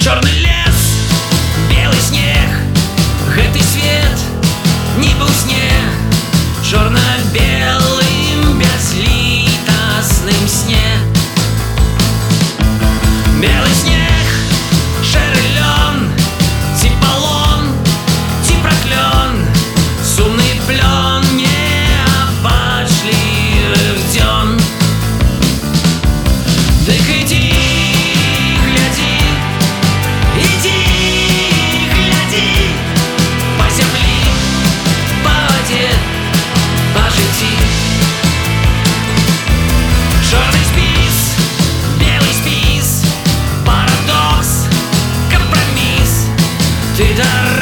Чорный лес, белый снег, гэты свет нібы ў сне, чорна-белым бязлітасным сне. Белый снег, шэры лён, ці палон, ці праклён, сумны плён неабачлівых дзён. Дык ідзі, глядзі, ідзі, глядзі па зямлі, па вадзе, па жыцці. Чорны спіс, белый спіс, парадокс, кампраміс. Ты